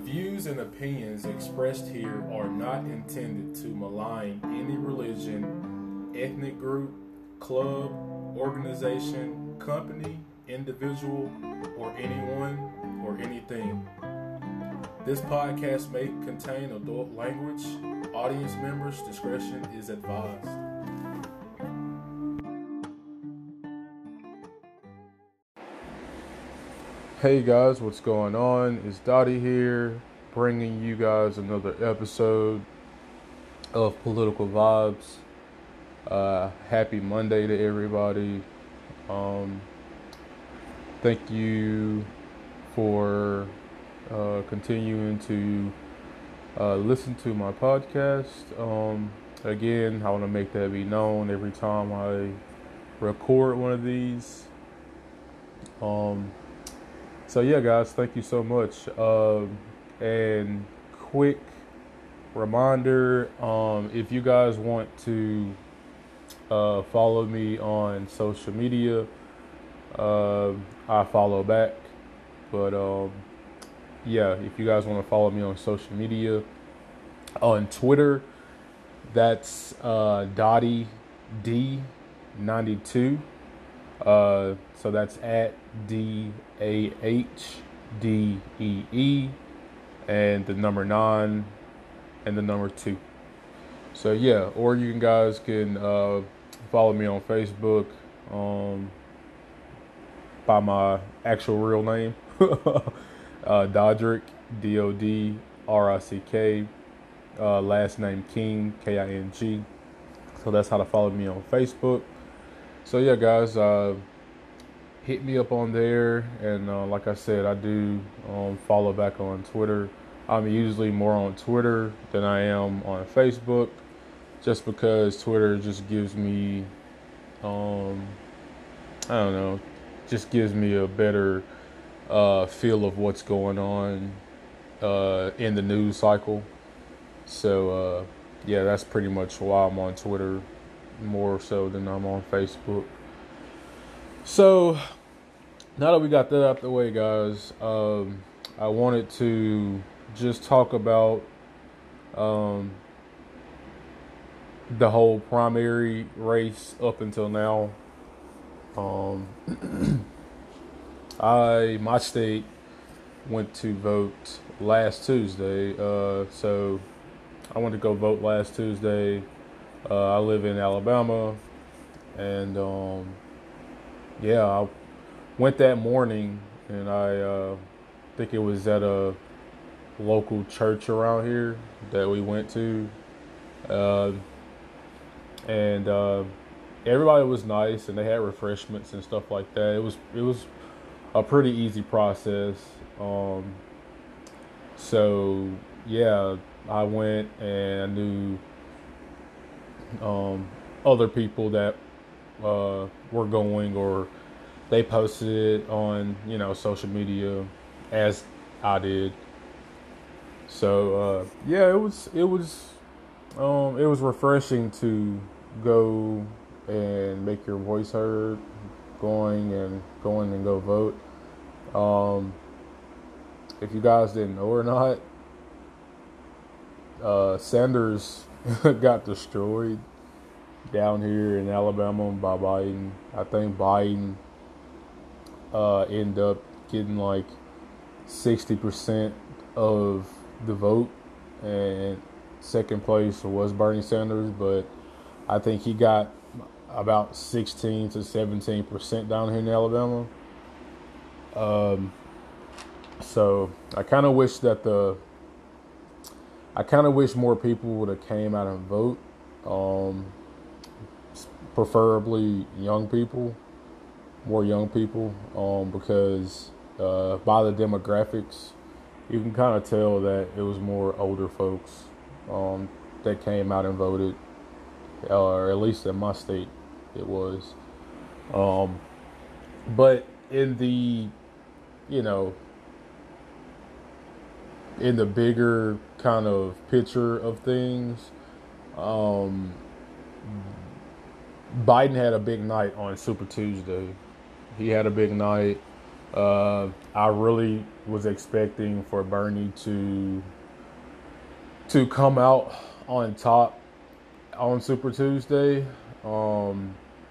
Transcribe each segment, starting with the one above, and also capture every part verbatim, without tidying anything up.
views and opinions expressed here are not intended to malign any religion, ethnic group, club, organization, company, individual, or anyone or anything. This podcast may contain adult language. Audience members' discretion is advised. Hey guys, what's going on? It's Dottie here, bringing you guys another episode of Political Vibes. Uh, happy Monday to everybody. Um, thank you for uh, continuing to uh, listen to my podcast. Um, again, I want to make that be known every time I record one of these. Um, So yeah, guys, thank you so much. Um, and quick reminder, um, if you guys want to uh, follow me on social media, uh, I follow back. But um, yeah, if you guys want to follow me on social media, on Twitter, that's uh, Dottie D ninety-two. Uh, so that's at D A H D E E and the number nine and the number two. So yeah, or you can guys can uh, follow me on Facebook um, by my actual real name, uh, Dodrick, D O D R I C K, uh, last name King, K I N G. So that's how to follow me on Facebook. So yeah, guys, uh, hit me up on there, and uh, like I said, I do um, follow back on Twitter. I'm usually more on Twitter than I am on Facebook, just because Twitter just gives me, um, I don't know, just gives me a better uh, feel of what's going on uh, in the news cycle. So uh, yeah, that's pretty much why I'm on Twitter more so than I'm on Facebook. So now that we got that out the way, guys, um, I wanted to just talk about um, the whole primary race up until now. Um, I my state went to vote last Tuesday, uh, so I went to go vote last Tuesday. Uh, I live in Alabama, and um, yeah, I went that morning, and I uh, think it was at a local church around here that we went to, uh, and uh, everybody was nice, and they had refreshments and stuff like that. It was it was a pretty easy process. Um, so yeah, I went, and I knew um, other people that uh, were going, or they posted it on, you know, social media as I did. So uh, yeah, it was it was um, it was refreshing to go and make your voice heard, going and going and go vote. Um, if you guys didn't know or not, uh, Sanders got destroyed down here in Alabama by Biden. I think Biden uh, ended up getting like sixty percent of the vote, and second place was Bernie Sanders, but I think he got about sixteen to seventeen percent down here in Alabama. Um, so I kind of wish that the I kind of wish more people would have came out and vote, um, preferably young people, more young people, um, because uh, by the demographics, you can kind of tell that it was more older folks um, that came out and voted, or at least in my state, it was. Um, but in the, you know, in the bigger kind of picture of things, um, Biden had a big night on Super Tuesday. He had a big night. Uh, I really was expecting for Bernie to to come out on top on Super Tuesday. Um,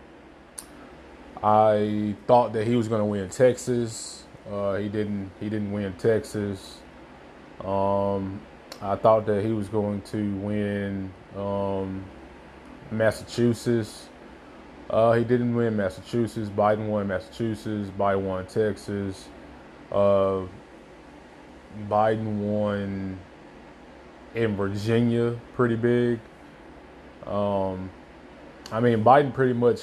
I thought that he was going to win Texas. Uh, he didn't. He didn't win Texas. Um, I thought that he was going to win um, Massachusetts. Uh, he didn't win Massachusetts. Biden won Massachusetts. Biden won Texas. Uh, Biden won in Virginia pretty big. Um, I mean, Biden pretty much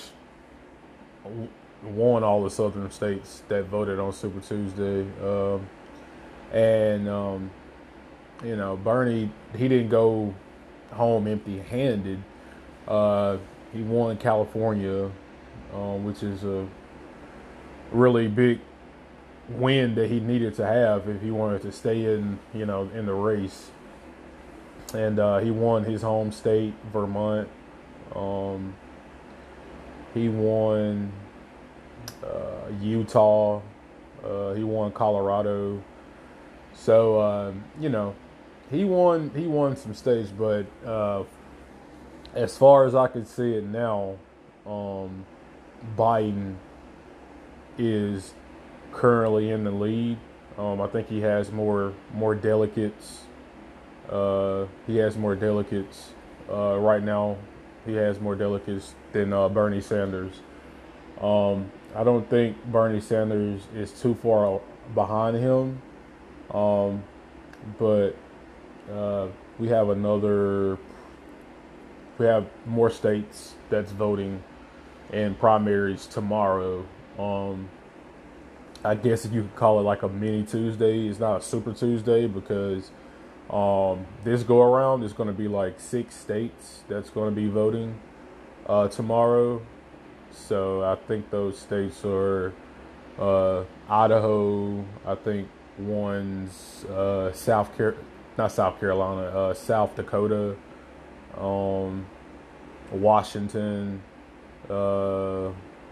won all the southern states that voted on Super Tuesday. Um, and, um, you know, Bernie, he didn't go home empty handed. Uh, he won California, um, which is a really big win that he needed to have if he wanted to stay in, you know, in the race. And uh, he won his home state, Vermont. Um, he won uh, Utah. Uh, he won Colorado. So uh, you know, he won. He won some states, but uh, as far as I can see it now, um, Biden is currently in the lead. Um, I think he has more more delegates. Uh, he has more delegates uh, right now. He has more delegates than uh, Bernie Sanders. Um, I don't think Bernie Sanders is too far behind him, um, but uh, we have another. We have more states that's voting in primaries tomorrow. Um, I guess if you could call it like a mini Tuesday, it's not a Super Tuesday because um, this go around is going to be like six states that's going to be voting uh, tomorrow. So I think those states are uh, Idaho. I think one's uh, South Car, not South Carolina, uh, South Dakota, um, Washington. Uh,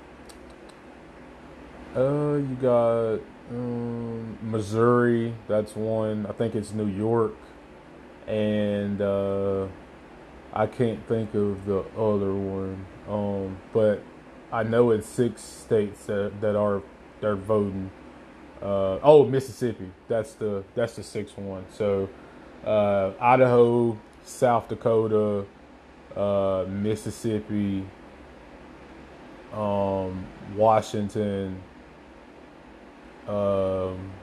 uh, you got um, Missouri. That's one. I think it's New York, and uh, I can't think of the other one. Um, but I know it's six states that that are they're voting. Uh, oh, Mississippi. That's the that's the sixth one. So uh, Idaho, South Dakota, uh, Mississippi, um, Washington, um,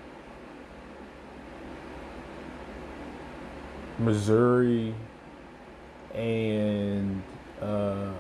Missouri, and uh,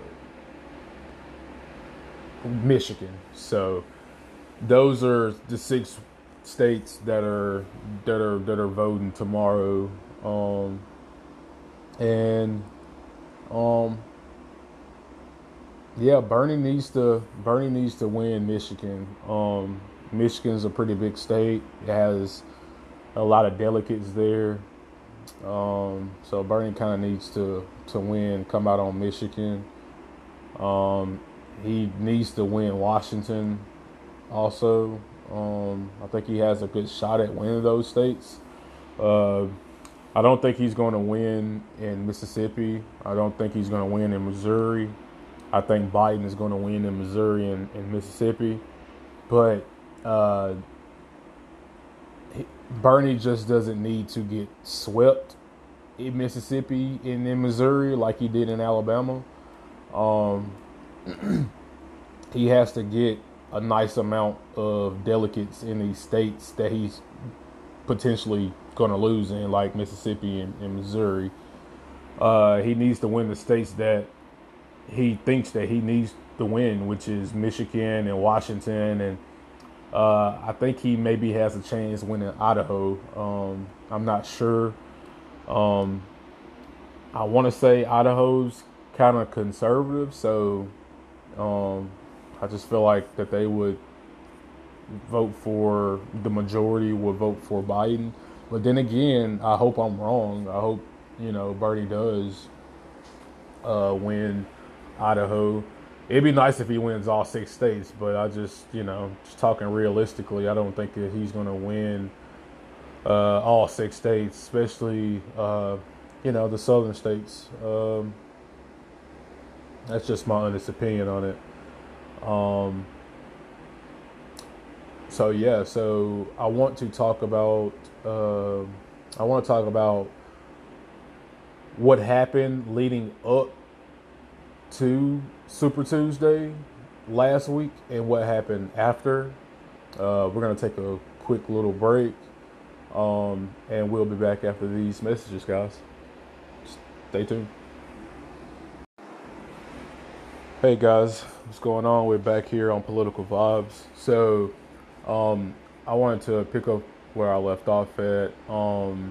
Michigan. So those are the six states that are that are that are voting tomorrow. Um, and um, yeah, Bernie needs to Bernie needs to win Michigan. Um, Michigan's a pretty big state. It has a lot of delegates there. Um, so Bernie kind of needs to to win, come out on Michigan. Um, he needs to win Washington also. Um, I think he has a good shot at winning those states. Uh, I don't think he's going to win in Mississippi. I don't think he's going to win in Missouri. I think Biden is going to win in Missouri and, and Mississippi. But uh, he, Bernie just doesn't need to get swept in Mississippi and in Missouri like he did in Alabama. Um, he has to get a nice amount of delegates in these states that he's potentially going to lose in, like Mississippi and, and Missouri. Uh, he needs to win the states that he thinks that he needs to win, which is Michigan and Washington. And uh, I think he maybe has a chance winning Idaho. Um, I'm not sure. Um, I want to say Idaho's kind of conservative, so um, I just feel like that they would vote for, the majority would vote for Biden. But then again, I hope I'm wrong. I hope, you know, Bernie does uh, win Idaho. It'd be nice if he wins all six states, but I just, you know, just talking realistically, I don't think that he's going to win uh, all six states, especially, uh, you know, the southern states. Um, that's just my honest opinion on it. Um, so yeah, so I want to talk about, uh, I want to talk about what happened leading up to Super Tuesday last week and what happened after. Uh, we're going to take a quick little break, um, and we'll be back after these messages, guys. Stay tuned. Hey guys, what's going on? We're back here on Political Vibes. So, um, I wanted to pick up where I left off at. Um,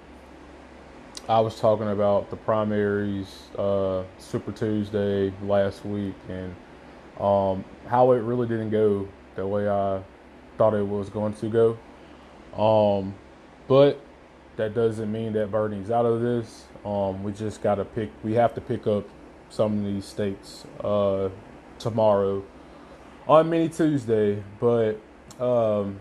I was talking about the primaries, uh, Super Tuesday last week, and um, how it really didn't go the way I thought it was going to go. Um, but that doesn't mean that Bernie's out of this. Um, we just got to pick, we have to pick up some of these states uh, tomorrow on Mini Tuesday. But um,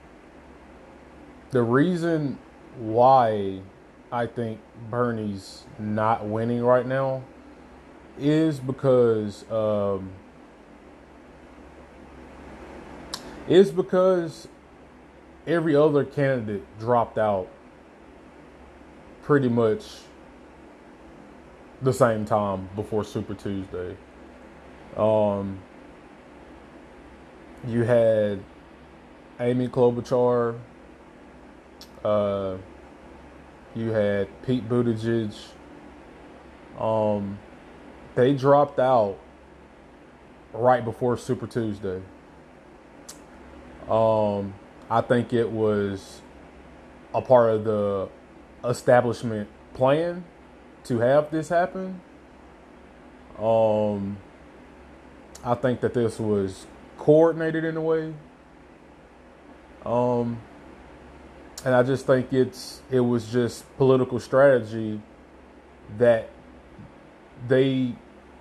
the reason why I think Bernie's not winning right now is because um, is because every other candidate dropped out pretty much the same time before Super Tuesday. Um, you had Amy Klobuchar, uh, you had Pete Buttigieg. Um, they dropped out right before Super Tuesday. Um, I think it was a part of the establishment plan to have this happen. Um, I think that this was coordinated in a way. Um, and I just think it's it was just political strategy that they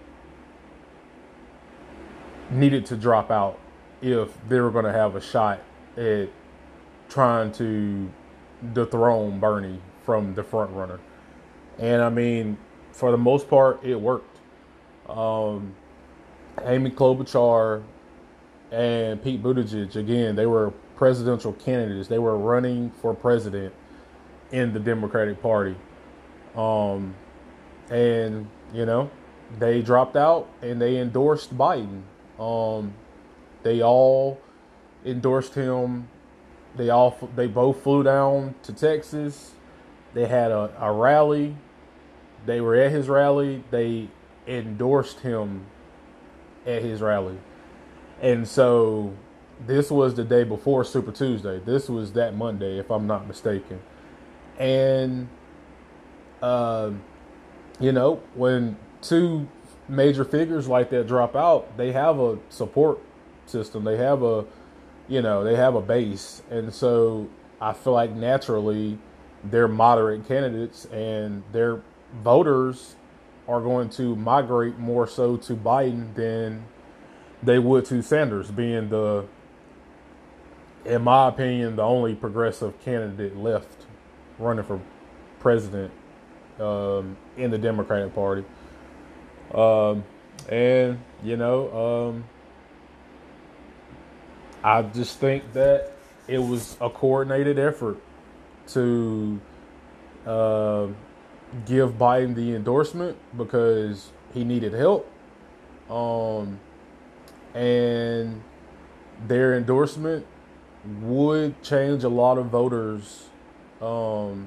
needed to drop out if they were going to have a shot at trying to dethrone Bernie from the front runner. And I mean, for the most part, it worked. Um, Amy Klobuchar and Pete Buttigieg, again, they were presidential candidates. They were running for president in the Democratic Party. Um, and, you know, they dropped out and they endorsed Biden. Um, they all endorsed him. They all they both flew down to Texas. They had a, a rally. They were at his rally. They endorsed him at his rally. And so this was the day before Super Tuesday. This was that Monday, if I'm not mistaken. And, uh, you know, when two major figures like that drop out, they have a support system. They have a, you know, they have a base. And so I feel like naturally they're moderate candidates and their voters are going to migrate more so to Biden than they would to Sanders, being the, in my opinion, the only progressive candidate left running for president um, in the Democratic Party. Um, and, you know, um, I just think that it was a coordinated effort to uh, give Biden the endorsement because he needed help. Um, and their endorsement would change a lot of voters, um,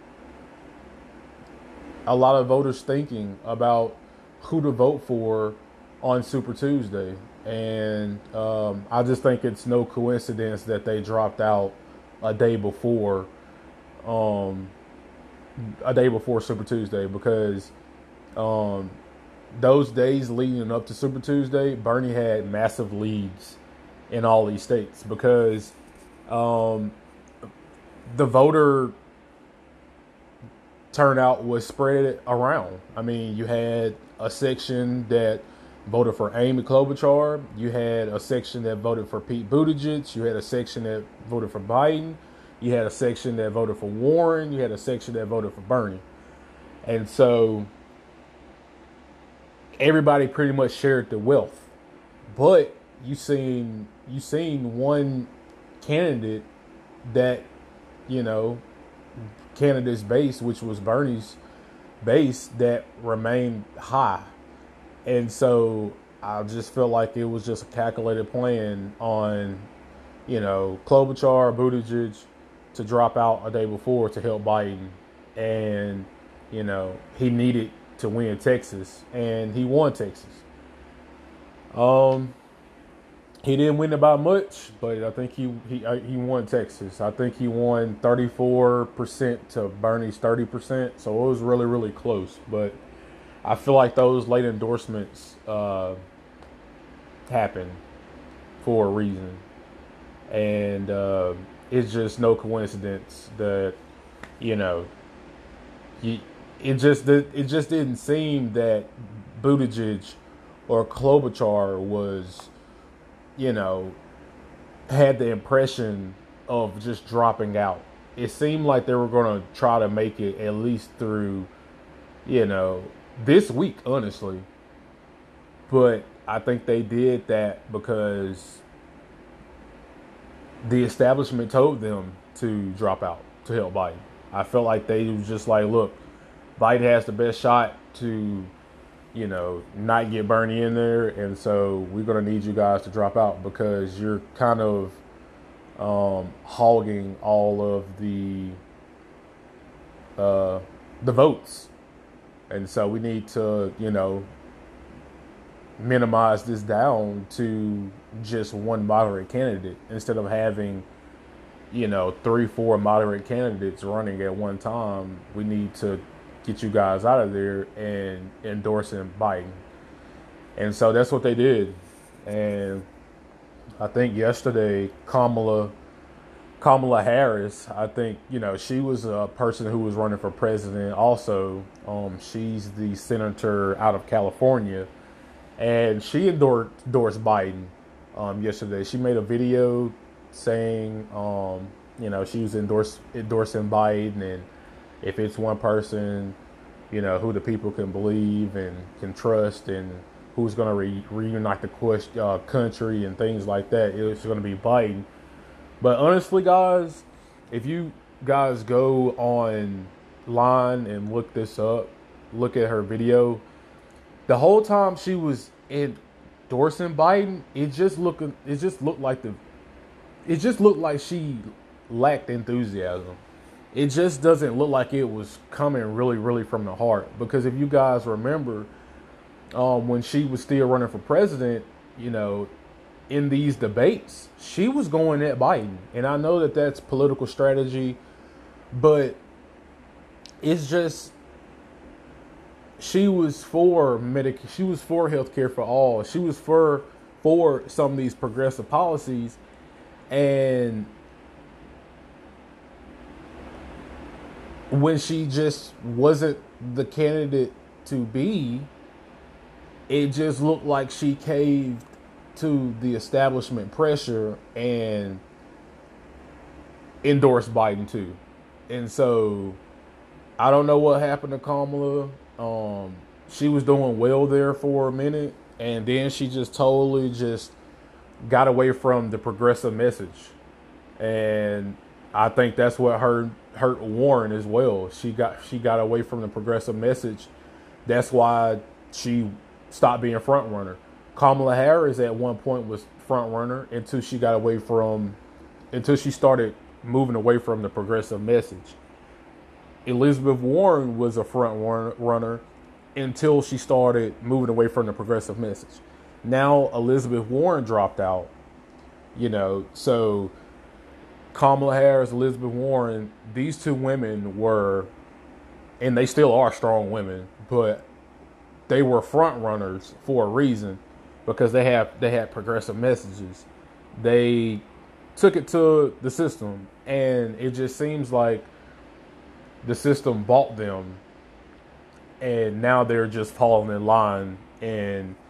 a lot of voters thinking about who to vote for on Super Tuesday. And um, I just think it's no coincidence that they dropped out a day before, um, a day before Super Tuesday, because um, those days leading up to Super Tuesday, Bernie had massive leads in all these states because um, the voter turnout was spread around. I mean, you had a section that voted for Amy Klobuchar. You had a section that voted for Pete Buttigieg. You had a section that voted for Biden. You had a section that voted for Warren. You had a section that voted for Bernie. And so everybody pretty much shared the wealth. But you seen you seen one candidate that, you know, candidate's base, which was Bernie's base, that remained high. And so I just felt like it was just a calculated plan on, you know, Klobuchar, Buttigieg to drop out a day before to help Biden. And, you know, he needed to win Texas, and he won Texas. Um, he didn't win by much, but I think he he he won Texas. I think he won thirty-four percent to Bernie's thirty percent, so it was really, really close. But I feel like those late endorsements uh, happen for a reason, and uh, it's just no coincidence that, you know, you, it just it just didn't seem that Buttigieg or Klobuchar was, you know, had the impression of just dropping out. It seemed like they were going to try to make it at least through, you know, this week, honestly. But I think they did that because the establishment told them to drop out to help Biden. I felt like they was just like, look, Biden has the best shot to, you know, not get Bernie in there, and so we're going to need you guys to drop out because you're kind of um, hogging all of the uh, the votes, and so we need to, you know, minimize this down to just one moderate candidate instead of having, you know, three, four moderate candidates running at one time. We need to get you guys out of there and endorsing Biden. And so that's what they did. And I think yesterday, Kamala Kamala Harris, I think, you know, she was a person who was running for president also. Um, she's the senator out of California. And she endorsed, endorsed Biden um, yesterday. She made a video saying, um, you know, she was endorse, endorsing Biden, and if it's one person, you know, who the people can believe and can trust, and who's going to re- reunite the quest, uh, country and things like that, it's going to be Biden. But honestly, guys, if you guys go online and look this up, look at her video, the whole time she was endorsing Biden, it just looked it just looked like the it just looked like she lacked enthusiasm. It just doesn't look like it was coming really, really from the heart. Because if you guys remember, um, when she was still running for president, you know, in these debates, she was going at Biden. And I know that that's political strategy, but it's just, she was for medic, she was for healthcare for all. She was for for some of these progressive policies, and when she just wasn't the candidate to be, it just looked like she caved to the establishment pressure and endorsed Biden too. And so I don't know what happened to Kamala. Um, she was doing well there for a minute, and then she just totally just got away from the progressive message. And I think that's what hurt hurt Warren as well. She got she got away from the progressive message. That's why she stopped being front runner. Kamala Harris at one point was front runner until she got away from until she started moving away from the progressive message. Elizabeth Warren was a front runner until she started moving away from the progressive message. Now Elizabeth Warren dropped out, you know, so Kamala Harris, Elizabeth Warren, these two women were, and they still are strong women, but they were front runners for a reason, because they have they had progressive messages. They took it to the system, and it just seems like the system bought them, and now they're just falling in line and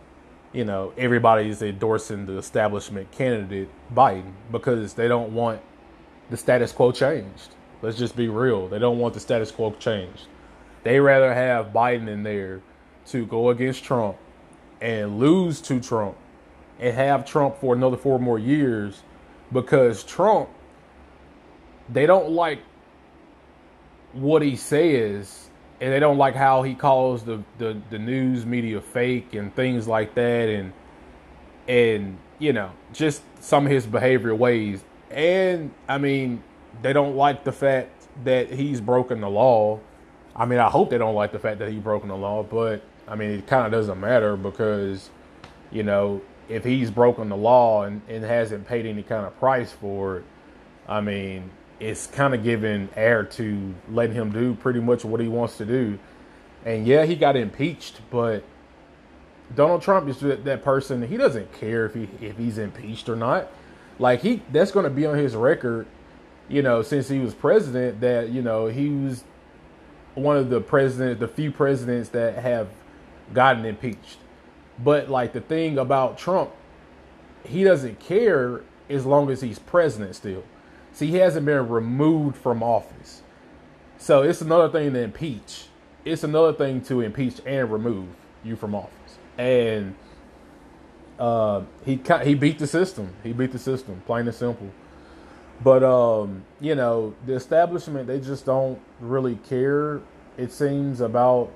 you know, everybody's endorsing the establishment candidate Biden because they don't want the status quo changed. Let's just be real. They don't want the status quo changed. They rather have Biden in there to go against Trump and lose to Trump and have Trump for another four more years because Trump, they don't like what he says and they don't like how he calls the, the, the news media fake and things like that, and and you know, just some of his behavioral ways. And I mean, they don't like the fact that he's broken the law. I mean, I hope they don't like the fact that he's broken the law, but I mean, it kind of doesn't matter because, you know, if he's broken the law and, and hasn't paid any kind of price for it, I mean, it's kind of giving air to letting him do pretty much what he wants to do. And yeah, he got impeached, but Donald Trump is that, that person. He doesn't care if he if he's impeached or not. Like he, that's going to be on his record, you know, since he was president, that, you know, he was one of the presidents, the few presidents that have gotten impeached. But like the thing about Trump, he doesn't care as long as he's president still. See, he hasn't been removed from office. So it's another thing to impeach. It's another thing to impeach and remove you from office. And uh, he he beat the system. He beat the system, plain and simple. But, um, you know, the establishment, they just don't really care, it seems, about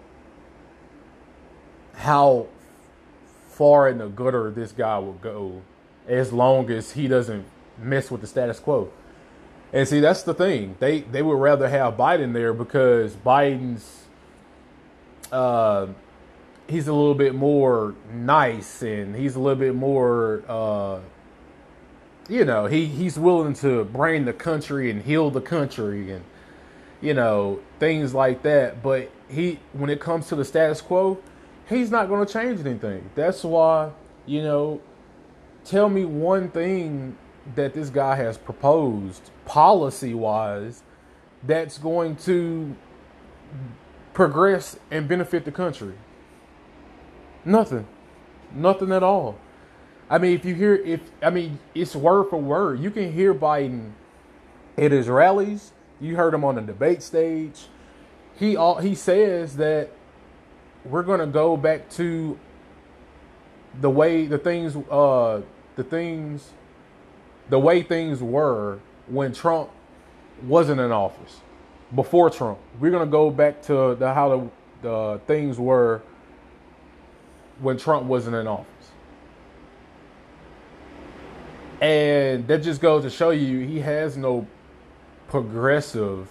how far in the gutter this guy will go as long as he doesn't mess with the status quo. And see, that's the thing. They they would rather have Biden there because Biden's, uh, he's a little bit more nice and he's a little bit more, uh, you know, he, he's willing to bring the country and heal the country and, you know, things like that. But he, when it comes to the status quo, he's not going to change anything. That's why, you know, tell me one thing that this guy has proposed policy-wise that's going to progress and benefit the country. Nothing. Nothing at all. I mean, if you hear, if I mean, it's word for word. You can hear Biden at his rallies. You heard him on the debate stage. He all he says that we're going to go back to the way the things, uh, the things, the way things were when Trump wasn't in office. Before Trump, we're going to go back to the how the, the things were when Trump wasn't in office. And that just goes to show you he has no progressive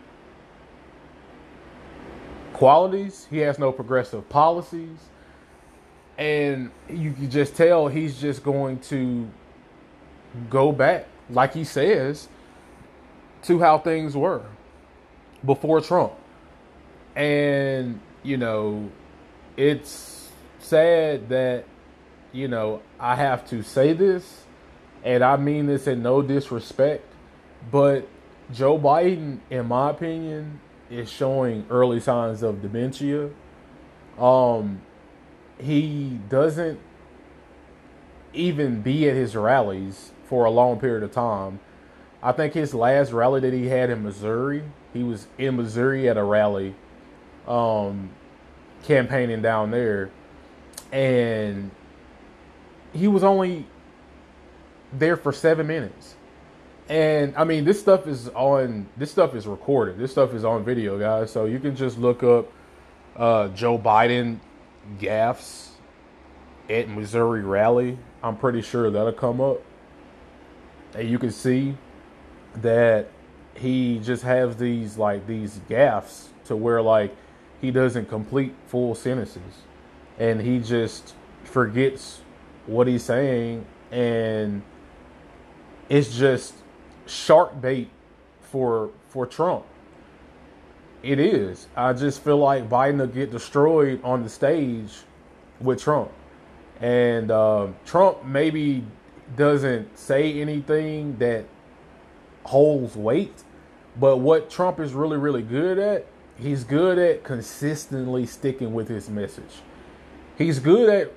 qualities. He has no progressive policies. And you can just tell he's just going to go back, like he says, to how things were before Trump. And, you know, it's sad that, you know, I have to say this, and I mean this in no disrespect, but Joe Biden, in my opinion, is showing early signs of dementia. Um, he doesn't even be at his rallies for a long period of time. I think his last rally that he had in Missouri, he was in Missouri at a rally, um, campaigning down there, and he was only there for seven minutes. And I mean, this stuff is on, this stuff is recorded. This stuff is on video, guys. So you can just look up uh, Joe Biden gaffes at Missouri rally. I'm pretty sure that'll come up. And you can see that he just has these, like, these gaffes to where, like, he doesn't complete full sentences. And he just forgets what he's saying. And it's just shark bait for for Trump. It is. I just feel like Biden will get destroyed on the stage with Trump. And uh, Trump maybe doesn't say anything that holds weight. But what Trump is really, really good at, he's good at consistently sticking with his message. He's good at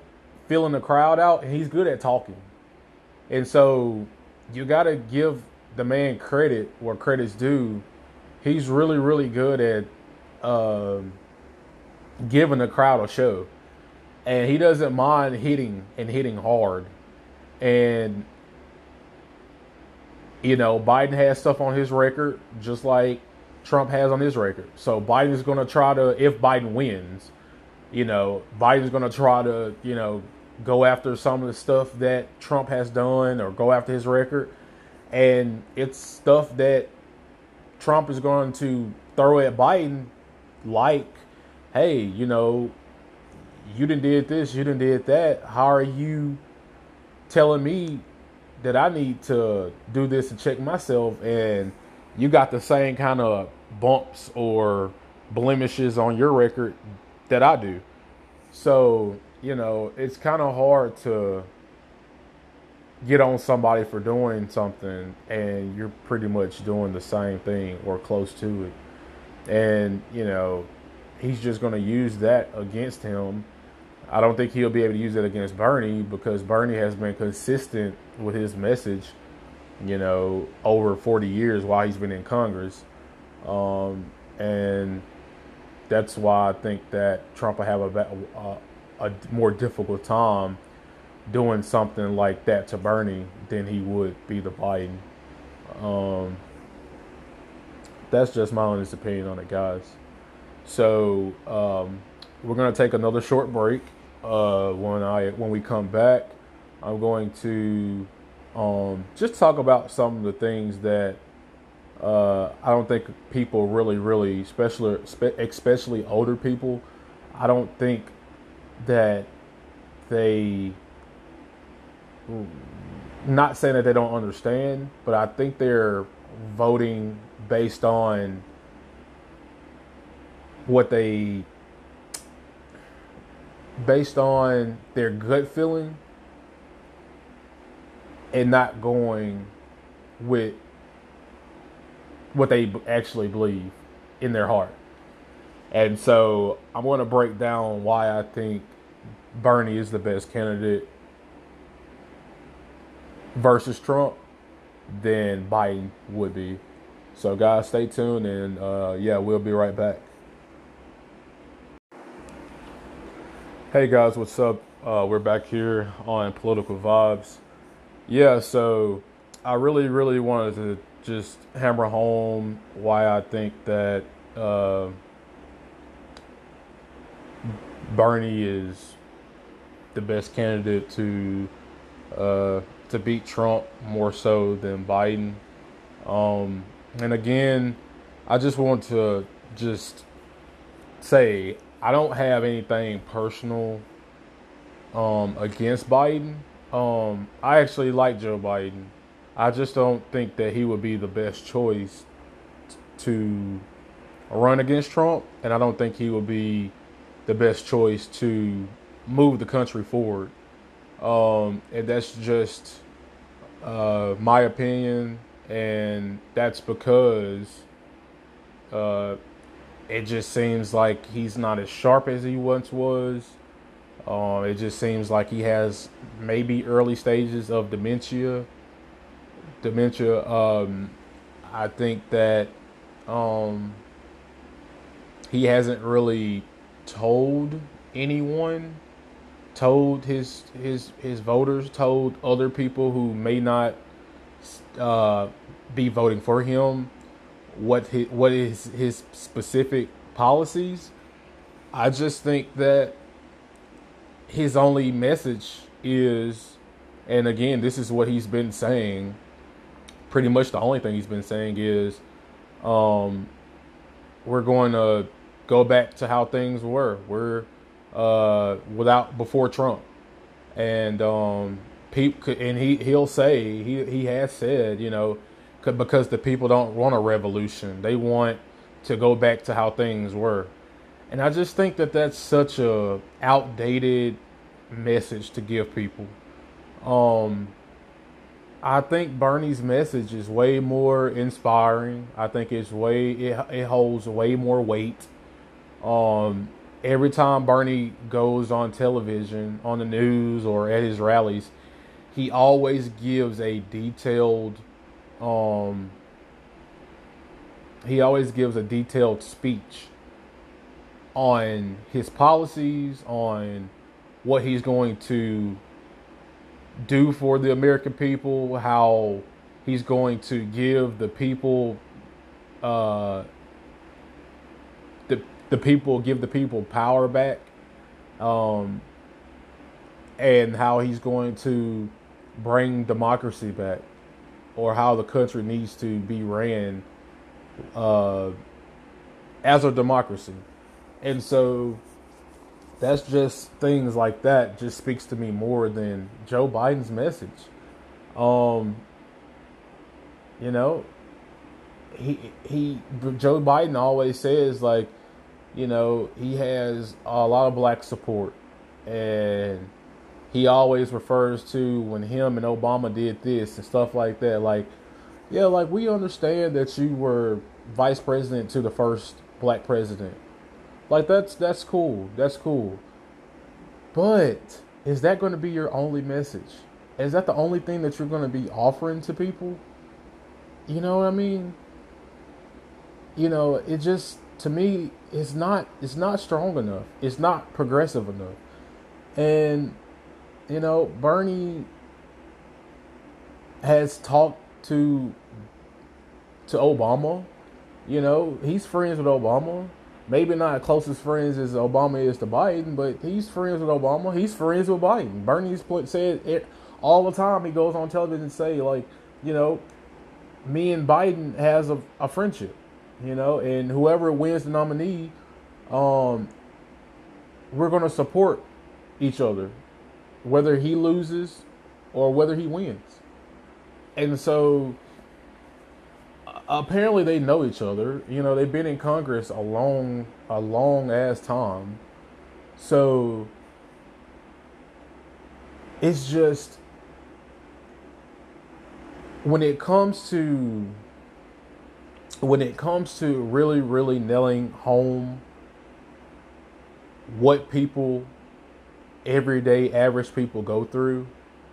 feeling the crowd out, and he's good at talking. And so you got to give the man credit where credit's due. He's really, really good at uh, giving the crowd a show. And he doesn't mind hitting and hitting hard. And, you know, Biden has stuff on his record, just like Trump has on his record. So Biden is going to try to, if Biden wins, you know, Biden's going to try to, you know, go after some of the stuff that Trump has done or go after his record. And it's stuff that Trump is going to throw at Biden like, hey, you know, you done did this, you done did that. How are you telling me that I need to do this and check myself, and you got the same kind of bumps or blemishes on your record that I do? So, you know, it's kind of hard to get on somebody for doing something and you're pretty much doing the same thing or close to it. And, you know, he's just going to use that against him. I don't think he'll be able to use it against Bernie, because Bernie has been consistent with his message, you know, over forty years while he's been in Congress. Um, and that's why I think that Trump will have a, a, a more difficult time doing something like that to Bernie than he would be to Biden. Um, that's just my honest opinion on it, guys. So um, we're gonna take another short break. Uh, when I when we come back, I'm going to um, just talk about some of the things that uh, I don't think people really, really, especially especially older people, I don't think that they, not saying that they don't understand, but I think they're voting based on what they, based on their gut feeling and not going with what they actually believe in their heart. And so I'm going to break down why I think Bernie is the best candidate versus Trump than Biden would be. So guys, stay tuned, and uh, yeah, we'll be right back. Hey guys, what's up? Uh, we're back here on Political Vibes. Yeah, so I really, really wanted to just hammer home why I think that uh, Bernie is the best candidate to uh, to beat Trump more so than Biden. Um, and again, I just want to just say I don't have anything personal um, against Biden. Um, I actually like Joe Biden. I just don't think that he would be the best choice t- to run against Trump, and I don't think he would be the best choice to move the country forward. Um, and that's just uh, my opinion, and that's because uh, it just seems like he's not as sharp as he once was. Uh, it just seems like he has maybe early stages of dementia. Dementia. Um, I think that um, he hasn't really told anyone, told his his his voters, told other people who may not uh, be voting for him what his, what is his specific policies. I just think that his only message is, and again, this is what he's been saying, pretty much the only thing he's been saying is, um, we're going to go back to how things were. We're uh, without before Trump, and um, people, and he he'll say he he has said, you know, because the people don't want a revolution, they want to go back to how things were. And I just think that that's such a outdated message to give people. Um, I think Bernie's message is way more inspiring. I think it's way it, it holds way more weight. Um, every time Bernie goes on television, on the news, or at his rallies, he always gives a detailed, um, he always gives a detailed speech on his policies, on what he's going to do for the American people, how he's going to give the people, uh, the the people, give the people power back, um, and how he's going to bring democracy back, or how the country needs to be ran uh, as a democracy. And so that's just things like that just speaks to me more than Joe Biden's message. Um, you know, he he Joe Biden always says, like, you know, he has a lot of black support, and he always refers to when him and Obama did this and stuff like that. Like, yeah, like, we understand that you were vice president to the first black president. Like, that's that's cool. That's cool. But is that going to be your only message? Is that the only thing that you're going to be offering to people? You know what I mean? You know, it just, to me, it's not it's not strong enough. It's not progressive enough. And, you know, Bernie has talked to to Obama. You know, he's friends with Obama. Maybe not closest friends as Obama is to Biden, but he's friends with Obama. He's friends with Biden. Bernie's said it all the time. He goes on television and say, like, you know, me and Biden has a, a friendship, you know, and whoever wins the nominee, um, we're going to support each other, whether he loses or whether he wins. And so apparently they know each other. You know, they've been in Congress a long, a long ass time. So it's just, when it comes to, when it comes to really, really nailing home what people, everyday average people go through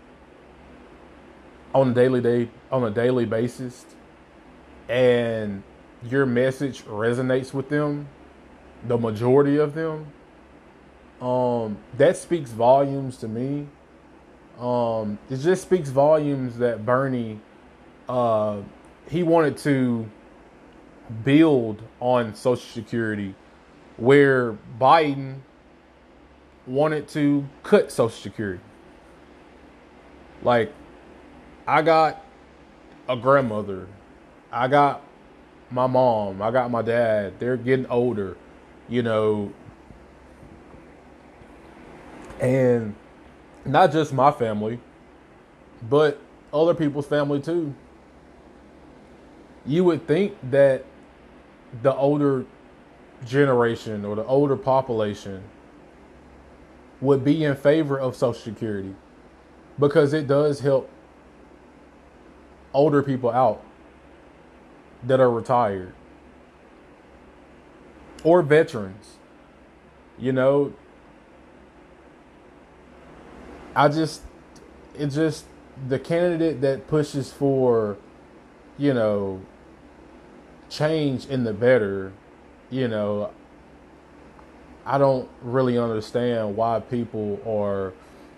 on a daily day, on a daily basis, and your message resonates with them, the majority of them, um, that speaks volumes to me. Um, it just speaks volumes that Bernie, uh, he wanted to build on Social Security, where Biden wanted to cut Social Security. Like, I got a grandmother, I got my mom, I got my dad. They're getting older, you know. And not just my family, but other people's family too. You would think that the older generation or the older population would be in favor of Social Security, because it does help older people out that are retired or veterans. You know, I just, it just, the candidate that pushes for, you know, change in the better, you know, I don't really understand why people are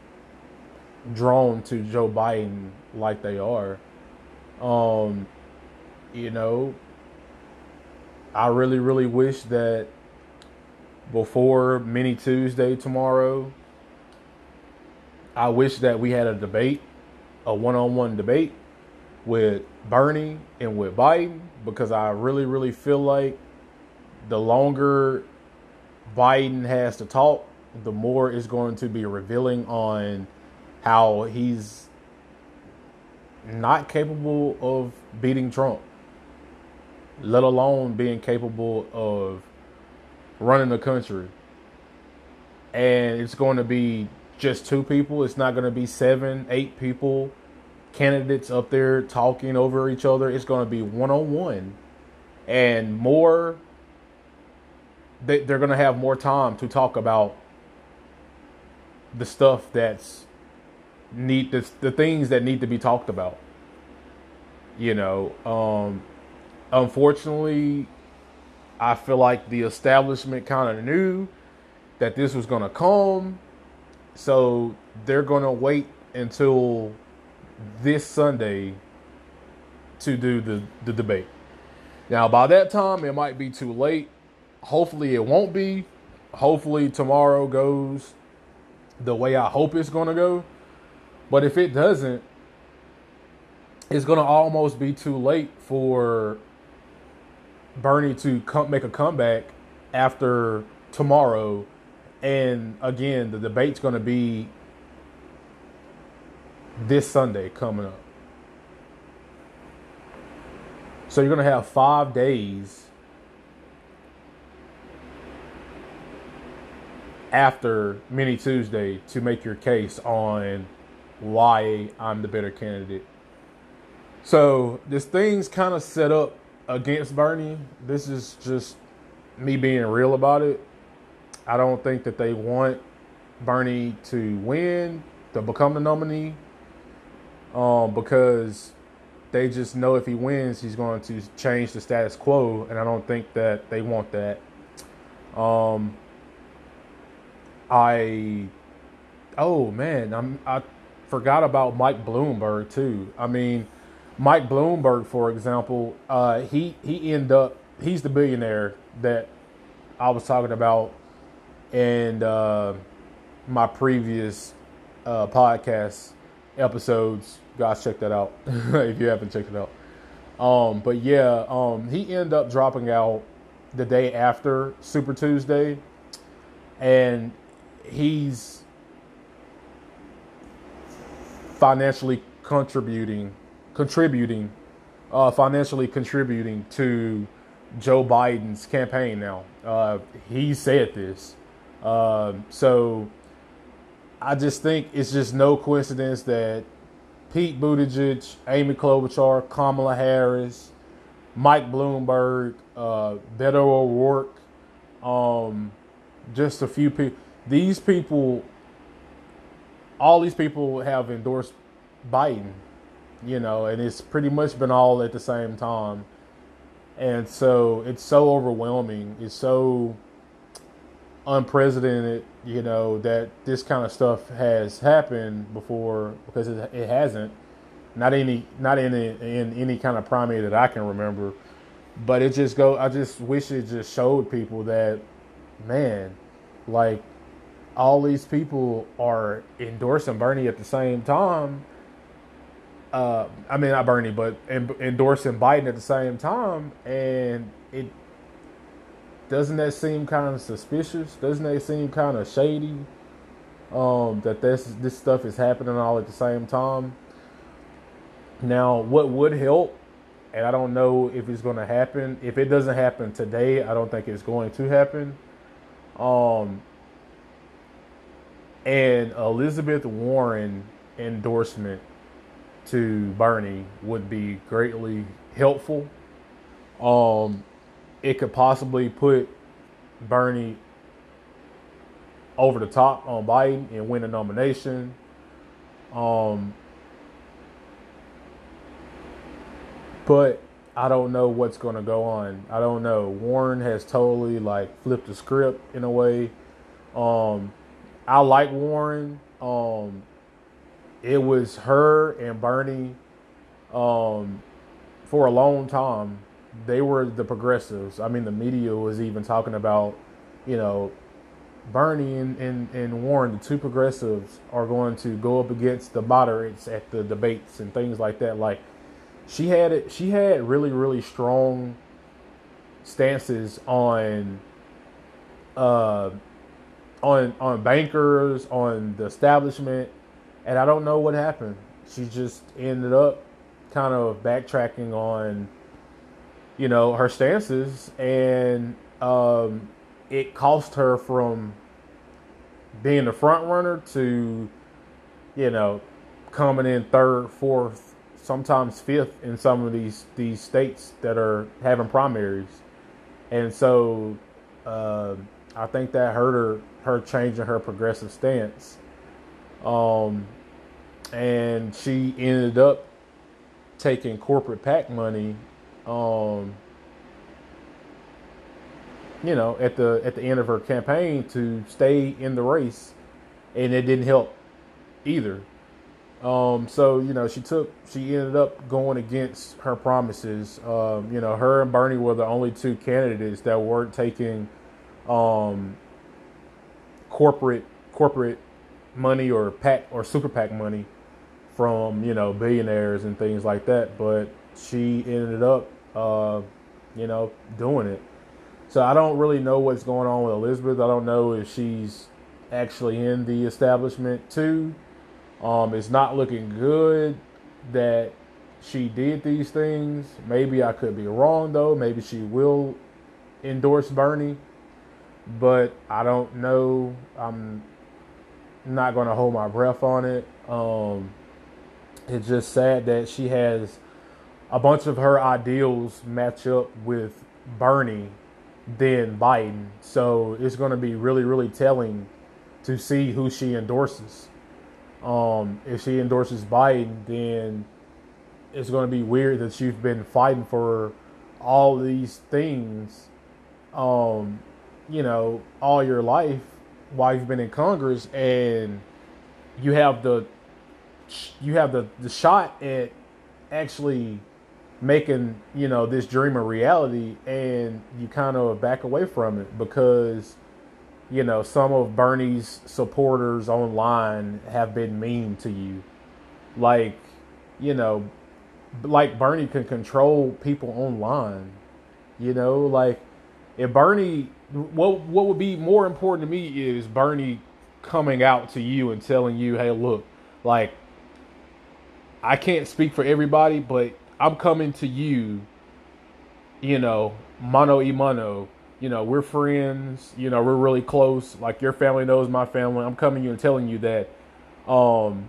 drawn to Joe Biden like they are. Um, you know, I really, really wish that before Mini Tuesday tomorrow, I wish that we had a debate, a one-on-one debate with Bernie and with Biden, because I really, really feel like the longer Biden has to talk, the more it's going to be revealing on how he's not capable of beating Trump, let alone being capable of running the country. And it's going to be just two people. It's not going to be seven, eight people, candidates up there talking over each other. It's going to be one-on-one. And more they, they're going to have more time to talk about the stuff that's need the, the things that need to be talked about. You know, um, unfortunately, I feel like the establishment kind of knew that this was going to come, so they're going to wait until this Sunday to do the, the debate. Now, by that time, it might be too late. Hopefully, it won't be. Hopefully, tomorrow goes the way I hope it's going to go. But if it doesn't, it's going to almost be too late for Bernie to come, make a comeback after tomorrow. And again, the debate's going to be this Sunday coming up. So you're going to have five days after Mini Tuesday to make your case on why I'm the better candidate. So this thing's kind of set up against Bernie. This is just me being real about it. I don't think that they want Bernie to win, to become the nominee, um, because they just know if he wins, he's going to change the status quo, and I don't think that they want that. Um, I, oh man, I'm, I forgot about Mike Bloomberg too. I mean, Mike Bloomberg, for example, uh, he he ended up, he's the billionaire that I was talking about in uh, my previous uh, podcast episodes. Guys, check that out if you haven't checked it out. Um, but yeah, um, he ended up dropping out the day after Super Tuesday, and he's financially contributing, contributing, uh, financially contributing to Joe Biden's campaign now. Uh, he said this. Uh, so I just think it's just no coincidence that Pete Buttigieg, Amy Klobuchar, Kamala Harris, Mike Bloomberg, uh, Beto O'Rourke, um, just a few people. These people, all these people have endorsed Biden, you know, and it's pretty much been all at the same time. And so it's so overwhelming. It's so unprecedented, you know, that this kind of stuff has happened before, because it, it hasn't. Not any, not in, in any kind of primary that I can remember. But it just go. I just wish it just showed people that, man, like all these people are endorsing Bernie at the same time. Uh, I mean, not Bernie, but endorsing Biden at the same time, and it doesn't that seem kind of suspicious? Doesn't that seem kind of shady? Um, that this this stuff is happening all at the same time. Now, what would help, and I don't know if it's going to happen. If it doesn't happen today, I don't think it's going to happen. Um, and Elizabeth Warren endorsement to Bernie would be greatly helpful. Um, it could possibly put Bernie over the top on Biden and win a nomination. Um, but I don't know what's going to go on. I don't know. Warren has totally like flipped the script in a way. Um, I like Warren. Um, It was her and Bernie um, for a long time. They were the progressives. I mean, the media was even talking about, you know, Bernie and, and, and Warren, the two progressives, are going to go up against the moderates at the debates and things like that. Like, she had it. She had really, really strong stances on, uh, on on bankers, on the establishment. And I don't know what happened. She just ended up kind of backtracking on, you know, her stances. And um, it cost her from being the front runner to, you know, coming in third, fourth, sometimes fifth in some of these, these states that are having primaries. And so Uh, I think that hurt her, her changing her progressive stance. Um, and she ended up taking corporate PAC money, um, you know, at the at the end of her campaign to stay in the race, and it didn't help either. Um, so you know, she took she ended up going against her promises. Um, you know, her and Bernie were the only two candidates that weren't taking um, corporate corporate money or PAC or super PAC money from, you know, billionaires and things like that. But she ended up, uh, you know, doing it. So I don't really know what's going on with Elizabeth. I don't know if she's actually in the establishment too. Um, it's not looking good that she did these things. Maybe I could be wrong though. Maybe she will endorse Bernie, but I don't know. I'm not going to hold my breath on it. Um, it's just sad that she has a bunch of her ideals match up with Bernie than Biden. So it's going to be really, really telling to see who she endorses. Um, if she endorses Biden, then it's going to be weird that you've been fighting for all these things, um, you know, all your life while you've been in Congress, and you have the you have the, the shot at actually making, you know, this dream a reality, and you kind of back away from it because, you know, some of Bernie's supporters online have been mean to you. Like, you know, like Bernie can control people online. You know, like if Bernie, what what would be more important to me is Bernie coming out to you and telling you, hey, look, like, I can't speak for everybody, but I'm coming to you, you know, mano y mano. You know, we're friends. You know, we're really close. Like, your family knows my family. I'm coming to you and telling you that um,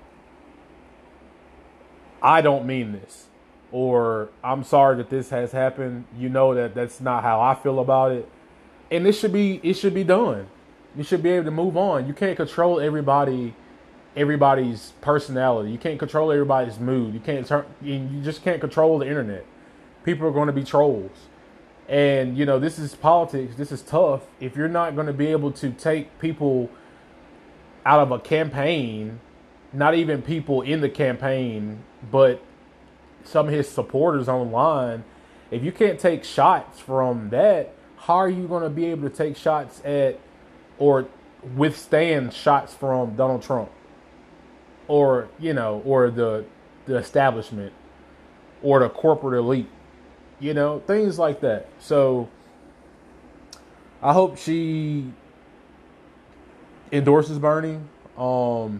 I don't mean this. Or I'm sorry that this has happened. You know that that's not how I feel about it. And it should be it should be done. You should be able to move on. You can't control everybody, everybody's personality. You can't control everybody's mood. You can't turn. You just can't control the internet. People are going to be trolls. And, you know, this is politics. This is tough. If you're not going to be able to take people out of a campaign, not even people in the campaign, but some of his supporters online, if you can't take shots from that, how are you going to be able to take shots at or withstand shots from Donald Trump or, you know, or the the establishment or the corporate elite? You know, things like that. So I hope she endorses Bernie. Um,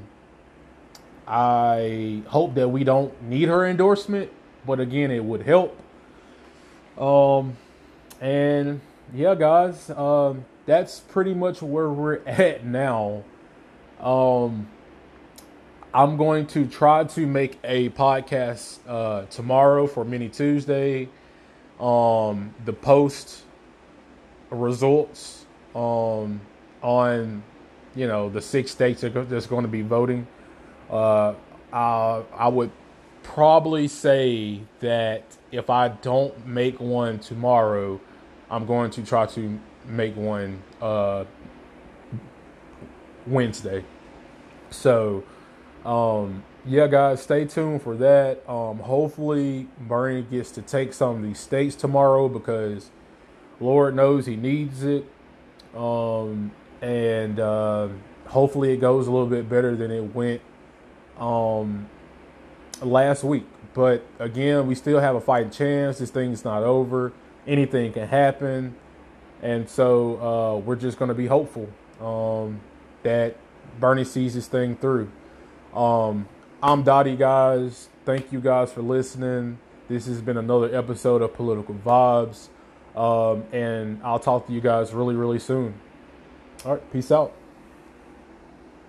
I hope that we don't need her endorsement, but again, it would help. Um, and yeah, guys, um, that's pretty much where we're at now. Um, I'm going to try to make a podcast uh, tomorrow for Mini Tuesday. Um, the post results um, on, you know, the six states that's going to be voting. Uh, I, I would probably say that if I don't make one tomorrow, I'm going to try to make one uh, Wednesday. So, um, yeah, guys, stay tuned for that. Um, hopefully, Bernie gets to take some of these states tomorrow because Lord knows he needs it. Um, and uh, hopefully it goes a little bit better than it went um, last week. But again, we still have a fighting chance. This thing's not over. Anything can happen. And so uh, we're just going to be hopeful um, that Bernie sees this thing through. Um, I'm Dottie, guys. Thank you guys for listening. This has been another episode of Political Vibes. Um, and I'll talk to you guys really, really soon. All right. Peace out.